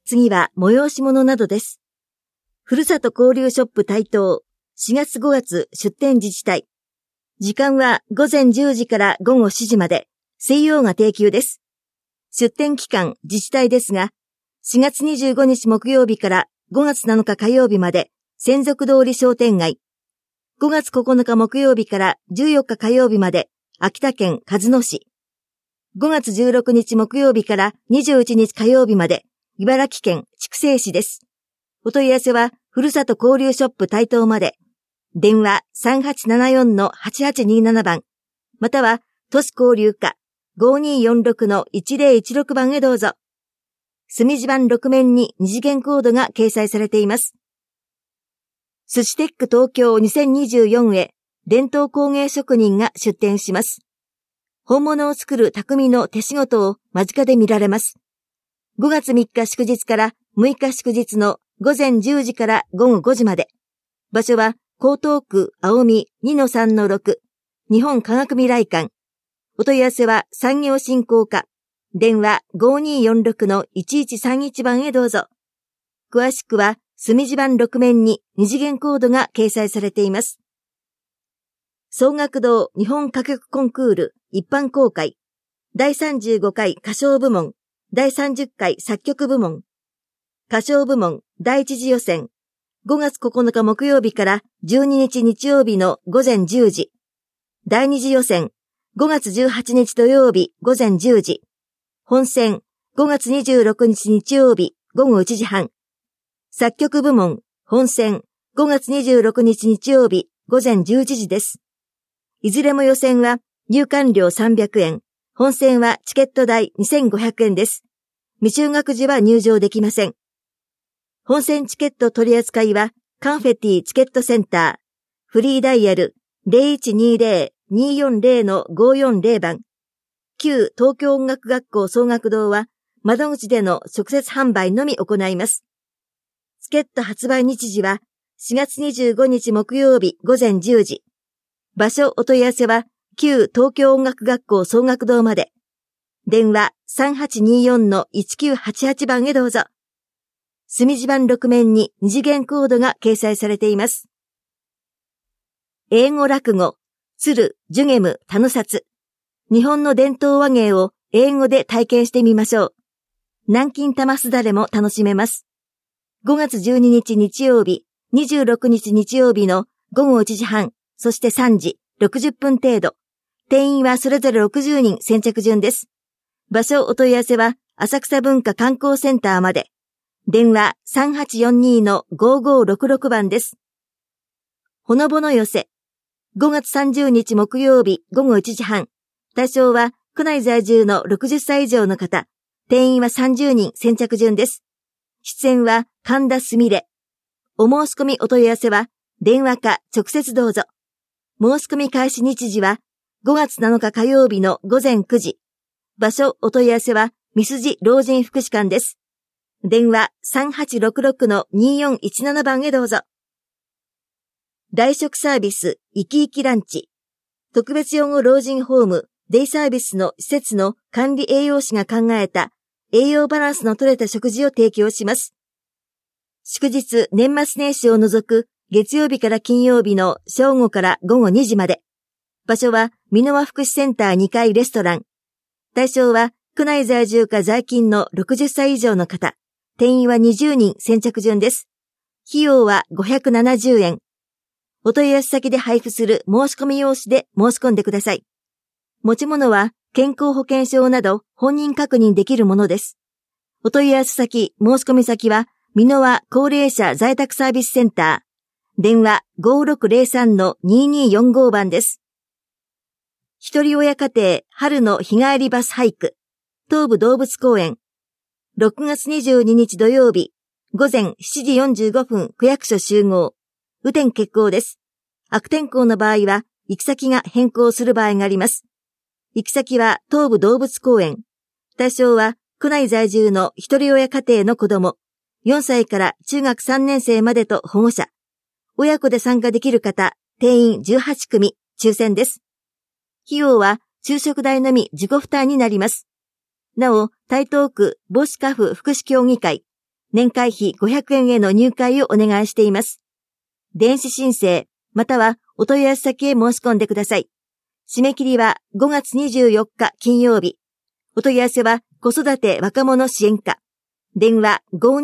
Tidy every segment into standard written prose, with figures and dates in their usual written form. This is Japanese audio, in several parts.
次は催し物などです。ふるさと交流ショップ台東、4月5月出店自治体。時間は午前10時から午後7時まで、水曜が定休です。出店期間自治体ですが、4月25日木曜日から5月7日火曜日まで、専属通り商店街。5月9日木曜日から14日火曜日まで、秋田県鹿角市。5月16日木曜日から21日火曜日まで、茨城県筑西市です。お問い合わせは、ふるさと交流ショップ台東まで。電話 3874-8827 番、または都市交流課 5246-1016 番へどうぞ。墨字盤6面に二次元コードが掲載されています。寿司テック東京2024へ伝統工芸職人が出展します。本物を作る匠の手仕事を間近で見られます。5月3日祝日から6日祝日の午前10時から午後5時まで。場所は江東区青海 2-3-6 日本科学未来館。お問い合わせは産業振興課。電話 5246-1131 番へどうぞ。詳しくは墨字盤6面に二次元コードが掲載されています。総学堂日本歌曲コンクール一般公開。第35回歌唱部門。第30回作曲部門。歌唱部門第一次予選。5月9日木曜日から12日日曜日の午前10時。第二次予選。5月18日土曜日午前10時。本選。5月26日日曜日午後1時半。作曲部門。本選。5月26日日曜日午前11時です。いずれも予選は入館料300円。本選はチケット代2500円です。未就学児は入場できません。本選チケット取り扱いはカンフェティチケットセンター。フリーダイヤル 0120-240-540 番。旧東京音楽学校総学堂は窓口での直接販売のみ行います。チケット発売日時は4月25日木曜日午前10時。場所お問い合わせは旧東京音楽学校総学堂まで。電話 3824-1988 番へどうぞ。墨字盤6面に二次元コードが掲載されています。英語落語、鶴、ジュゲム、田野札。日本の伝統話芸を英語で体験してみましょう。南京玉すだれも楽しめます。5月12日日曜日、26日日曜日の午後1時半、そして3時、60分程度。定員はそれぞれ60人先着順です。場所お問い合わせは浅草文化観光センターまで。電話 3842-5566 番です。ほのぼの寄せ。5月30日木曜日午後1時半。対象は区内在住の60歳以上の方。定員は30人先着順です。出演は神田すみれ。お申し込みお問い合わせは電話か直接どうぞ。申し込み開始日時は5月7日火曜日の午前9時。場所お問い合わせは三筋老人福祉館です。電話 3866-2417 番へどうぞ。大食サービスいきいきランチ。特別養護老人ホームデイサービスの施設の管理栄養士が考えた栄養バランスの取れた食事を提供します。祝日年末年始を除く月曜日から金曜日の正午から午後2時まで。場所は箕輪福祉センター2階レストラン。対象は区内在住か在勤の60歳以上の方。定員は20人先着順です。費用は570円。お問い合わせ先で配布する申し込み用紙で申し込んでください。持ち物は健康保険証など本人確認できるものです。お問い合わせ先、申し込み先は箕輪高齢者在宅サービスセンター。電話 5603-2245 番です。一人親家庭春の日帰りバスハイク。東武動物公園。6月22日土曜日、午前7時45分区役所集合。雨天決行です。悪天候の場合は、行き先が変更する場合があります。行き先は東武動物公園。対象は、区内在住の一人親家庭の子供、4歳から中学3年生までと保護者。親子で参加できる方、定員18組、抽選です。費用は、昼食代のみ自己負担になります。なお、台東区母子家父福祉協議会、 年会費500円への入会をお願いしています。電子申請、またはお問い合わせ先へ申し込んでください。締め切りは5月24日金曜日。お問い合わせは子育て若者支援課。電話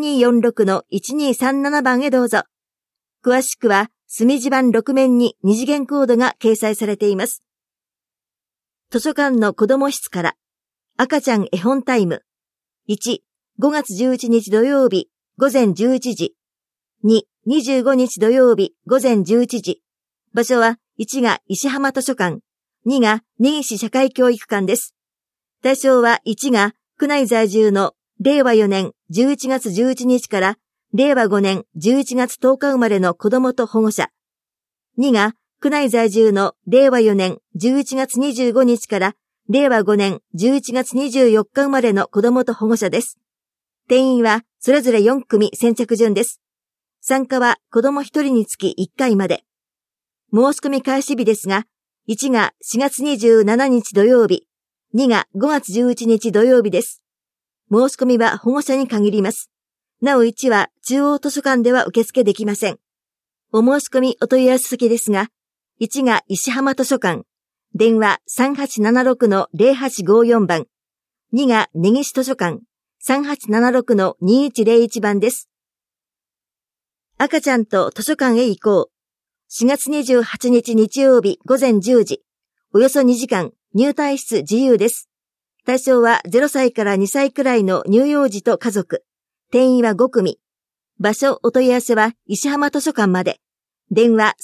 5246-1237 番へどうぞ。詳しくは墨字盤6面に二次元コードが掲載されています。図書館の子供室から赤ちゃん絵本タイム。1、5月11日土曜日午前11時。2、25日土曜日午前11時。場所は1が石浜図書館、2が根岸社会教育館です。対象は1が区内在住の令和4年11月11日から令和5年11月10日生まれの子供と保護者。2が区内在住の令和4年11月25日から令和5年11月24日生まれの子供と保護者です。定員はそれぞれ4組先着順です。参加は子供1人につき1回まで。申し込み開始日ですが、1が4月27日土曜日、2が5月11日土曜日です。申し込みは保護者に限ります。なお1は中央図書館では受付できません。お申し込みお問い合わせ先ですが、1が石浜図書館、電話 3876-0854 番、2が根岸図書館、3876-2101 番です。赤ちゃんと図書館へ行こう。4月28日日曜日午前10時、およそ2時間、入退室自由です。対象は0歳から2歳くらいの乳幼児と家族。定員は5組。場所お問い合わせは石浜図書館まで。電話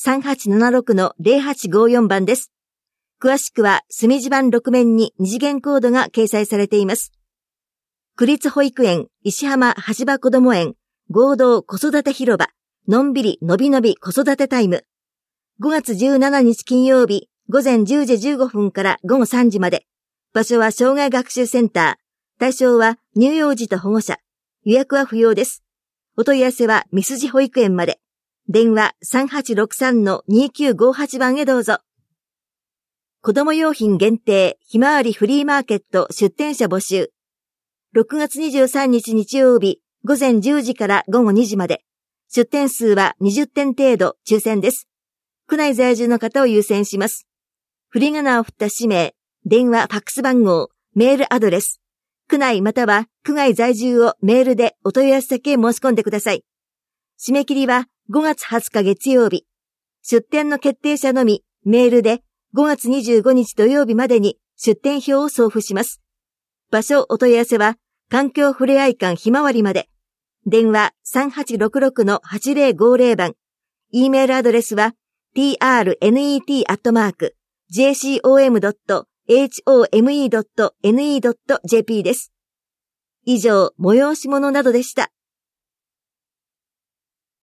3876-0854 番です。詳しくは墨字盤6面に二次元コードが掲載されています。区立保育園石浜橋場こども園合同子育て広場のんびりのびのび子育てタイム。5月17日金曜日午前10時15分から午後3時まで。場所は障害学習センター。対象は乳幼児と保護者。予約は不要です。お問い合わせは三筋保育園まで。電話 3863-2958 番へどうぞ。子供用品限定ひまわりフリーマーケット出店者募集。6月23日日曜日午前10時から午後2時まで。出店数は20点程度抽選です。区内在住の方を優先します。振り仮名を振った氏名、電話、ファックス番号、メールアドレス。区内または区外在住をメールでお問い合わせ先へ申し込んでください。締め切りは5月20日月曜日。出店の決定者のみメールで5月25日土曜日までに出店票を送付します。場所お問い合わせは環境ふれあい館ひまわりまで。電話 3866-8050 番。E メールアドレスはtrnet@jcom.home.ne.jp です。以上、催し物などでした。